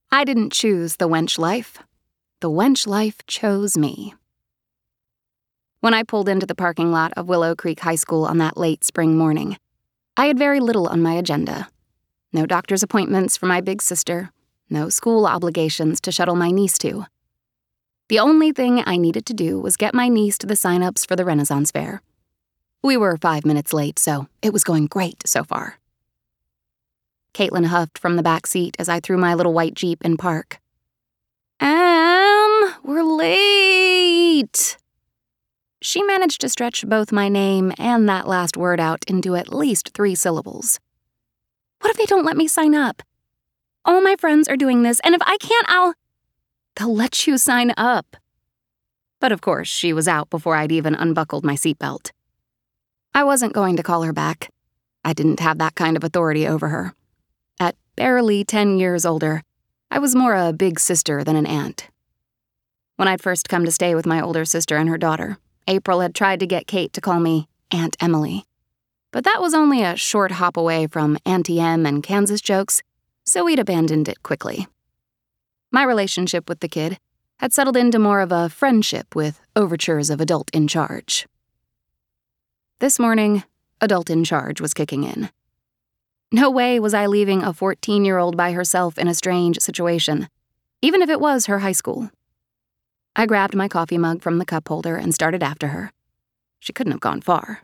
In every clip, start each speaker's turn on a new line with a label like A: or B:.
A: I didn't choose the wench life. The wench life chose me. When I pulled into the parking lot of Willow Creek High School on that late spring morning, I had very little on my agenda. No doctor's appointments for my big sister, no school obligations to shuttle my niece to. The only thing I needed to do was get my niece to the sign-ups for the Renaissance Fair. We were 5 minutes late, so it was going great so far. Caitlin huffed from the back seat as I threw my little white Jeep in park. We're late. She managed to stretch both my name and that last word out into at least 3 syllables. What if they don't let me sign up? All my friends are doing this, and if I can't, they'll let you sign up. But of course, she was out before I'd even unbuckled my seatbelt. I wasn't going to call her back. I didn't have that kind of authority over her. At barely 10 years older, I was more a big sister than an aunt. When I'd first come to stay with my older sister and her daughter, April had tried to get Kate to call me Aunt Emily. But that was only a short hop away from Auntie Em and Kansas jokes, so we'd abandoned it quickly. My relationship with the kid had settled into more of a friendship with overtures of adult in charge. This morning, adult in charge was kicking in. No way was I leaving a 14-year-old by herself in a strange situation, even if it was her high school. I grabbed my coffee mug from the cup holder and started after her. She couldn't have gone far.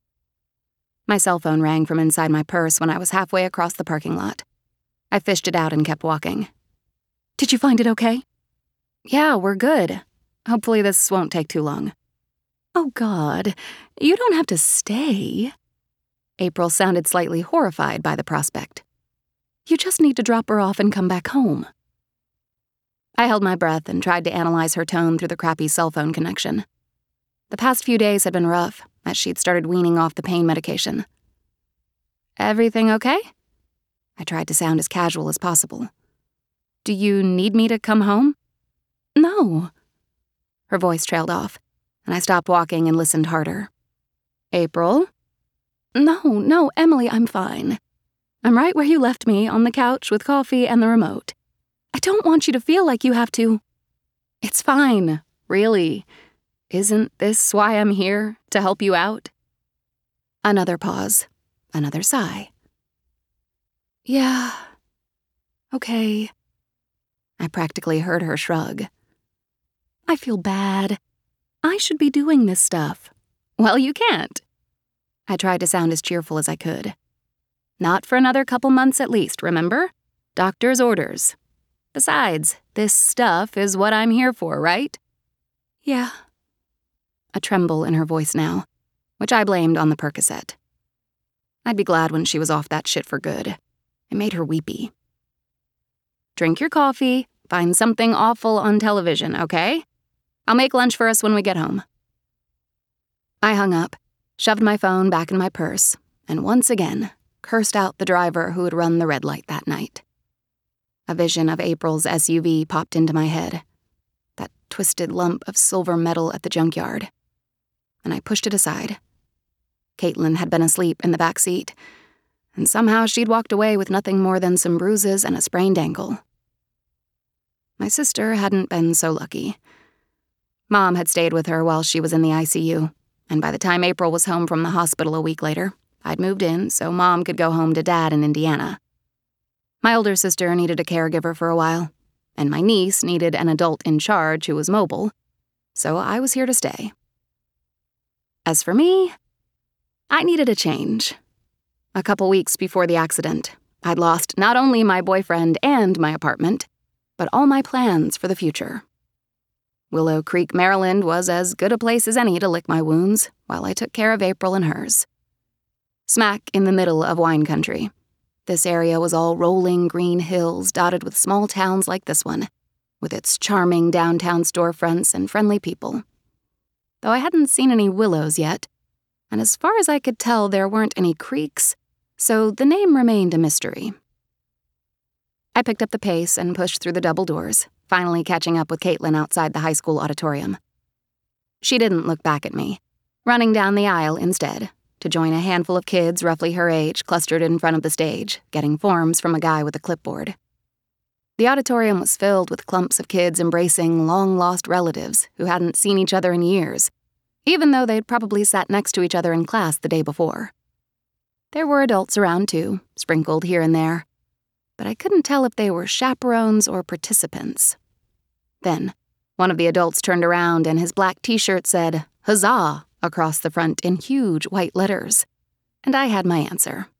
A: My cell phone rang from inside my purse when I was halfway across the parking lot. I fished it out and kept walking. Did you find it okay? Yeah, we're good. Hopefully this won't take too long. Oh, God, you don't have to stay. April sounded slightly horrified by the prospect. You just need to drop her off and come back home. I held my breath and tried to analyze her tone through the crappy cell phone connection. The past few days had been rough, as she'd started weaning off the pain medication. Everything okay? I tried to sound as casual as possible. Do you need me to come home? No. Her voice trailed off, and I stopped walking and listened harder. April? No, Emily, I'm fine. I'm right where you left me, on the couch with coffee and the remote. I don't want you to feel like you have to. It's fine, really. Isn't this why I'm here, to help you out? Another pause, another sigh. Yeah, okay. I practically heard her shrug. I feel bad. I should be doing this stuff. Well, you can't. I tried to sound as cheerful as I could. Not for another couple months at least, remember? Doctor's orders. Besides, this stuff is what I'm here for, right? Yeah. A tremble in her voice now, which I blamed on the Percocet. I'd be glad when she was off that shit for good. It made her weepy. Drink your coffee, find something awful on television, okay? I'll make lunch for us when we get home. I hung up, shoved my phone back in my purse, and once again cursed out the driver who had run the red light that night. A vision of April's SUV popped into my head, that twisted lump of silver metal at the junkyard, and I pushed it aside. Caitlin had been asleep in the back seat, and somehow she'd walked away with nothing more than some bruises and a sprained ankle. My sister hadn't been so lucky. Mom had stayed with her while she was in the ICU, and by the time April was home from the hospital a week later, I'd moved in so Mom could go home to Dad in Indiana. My older sister needed a caregiver for a while, and my niece needed an adult in charge who was mobile, so I was here to stay. As for me, I needed a change. A couple weeks before the accident, I'd lost not only my boyfriend and my apartment, but all my plans for the future. Willow Creek, Maryland was as good a place as any to lick my wounds while I took care of April and hers. Smack in the middle of wine country, this area was all rolling green hills dotted with small towns like this one, with its charming downtown storefronts and friendly people. Though I hadn't seen any willows yet, and as far as I could tell there weren't any creeks, so the name remained a mystery. I picked up the pace and pushed through the double doors, finally catching up with Caitlin outside the high school auditorium. She didn't look back at me, running down the aisle instead, to join a handful of kids roughly her age clustered in front of the stage, getting forms from a guy with a clipboard. The auditorium was filled with clumps of kids embracing long-lost relatives who hadn't seen each other in years, even though they'd probably sat next to each other in class the day before. There were adults around too, sprinkled here and there, but I couldn't tell if they were chaperones or participants. Then, one of the adults turned around and his black t-shirt said, "Huzzah!" across the front in huge white letters. And I had my answer.